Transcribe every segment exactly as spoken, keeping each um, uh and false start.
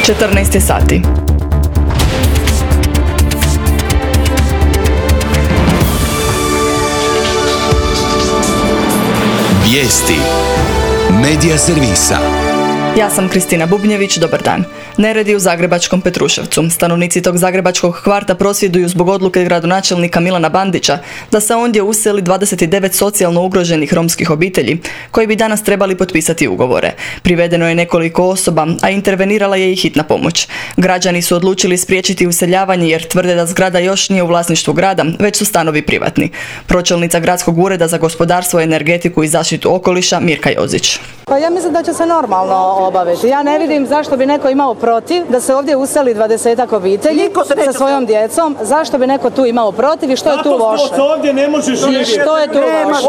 četrnaest je sati. Vijesti Medija servisa. Ja sam Kristina Bubnjević, dobar dan. Neredi u zagrebačkom Petruševcu. Stanovnici tog zagrebačkog kvarta prosvjeduju zbog odluke gradonačelnika Milana Bandića da se ondje useli dvadeset devet socijalno ugroženih romskih obitelji, koji bi danas trebali potpisati ugovore. Privedeno je nekoliko osoba, a intervenirala je i hitna pomoć. Građani su odlučili spriječiti useljavanje jer tvrde da zgrada još nije u vlasništvu grada, već su stanovi privatni. Pročelnica Gradskog ureda za gospodarstvo, energetiku i zaštitu okoliša Mirka Jozić. Pa ja mislim da će se normalno obaviti. Ja ne vidim zašto bi neko imao protiv da se ovdje useli dvadesetak obitelji sa svojom djecom. Zašto bi neko tu imao protiv i što je tu loše? Zato što ovdje ne možeš živjeti. I što je tu loše?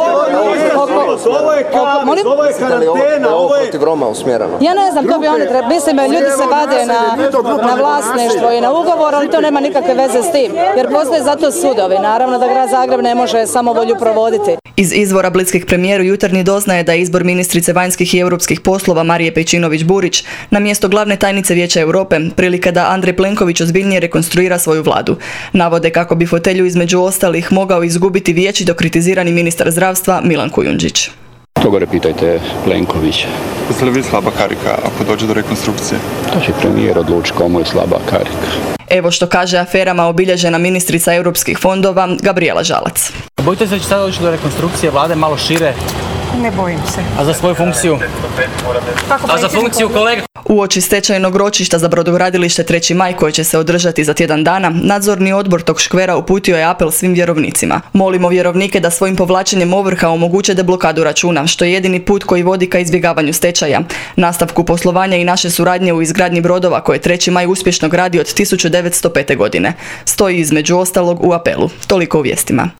Ovo je kaos, ovo je karantena, ovo je... protiv Roma usmjereno. Ja ne znam, to bi oni trebali. Mislim, ljudi se vade na, na vlasništvo i na ugovor, ali to nema nikakve veze s tim. Jer postoje zato sudovi. Naravno da grad Zagreb ne može samovolju provoditi. Iz izvora bliskih premijeru Jutarnji doznaje da je izbor ministrice vanjskih i europskih poslova Marije Pejčinović-Burić na mjesto glavne tajnice Vijeća Europe prilika da Andrej Plenković ozbiljnije rekonstruira svoju vladu. Navode kako bi fotelju između ostalih mogao izgubiti vječito kritizirani ministar zdravstva Milan Kujundžić. To gore pitajte Plenkovića. Jeste li vi slaba karika ako dođe do rekonstrukcije? To će premijer odlučiti komu je slaba karika. Evo što kaže aferama obilježena ministrica europskih fondova Gabrijela Žalac. Bojite se da će sada doći do rekonstrukcije vlade malo šire? Ne bojim se. A za svoju funkciju? A za funkciju kolega? Uoči stečajnog ročišta za brodogradilište treći maj koje će se održati za tjedan dana, nadzorni odbor tog škvera uputio je apel svim vjerovnicima. Molimo vjerovnike da svojim povlačenjem ovrha omoguće deblokadu računa, što je jedini put koji vodi ka izbjegavanju stečaja, nastavku poslovanja i naše suradnje u izgradnji brodova koje treći maj uspješno gradi od tisuću devetsto pete. godine. Stoji između ostalog u apelu. Toliko u vijestima.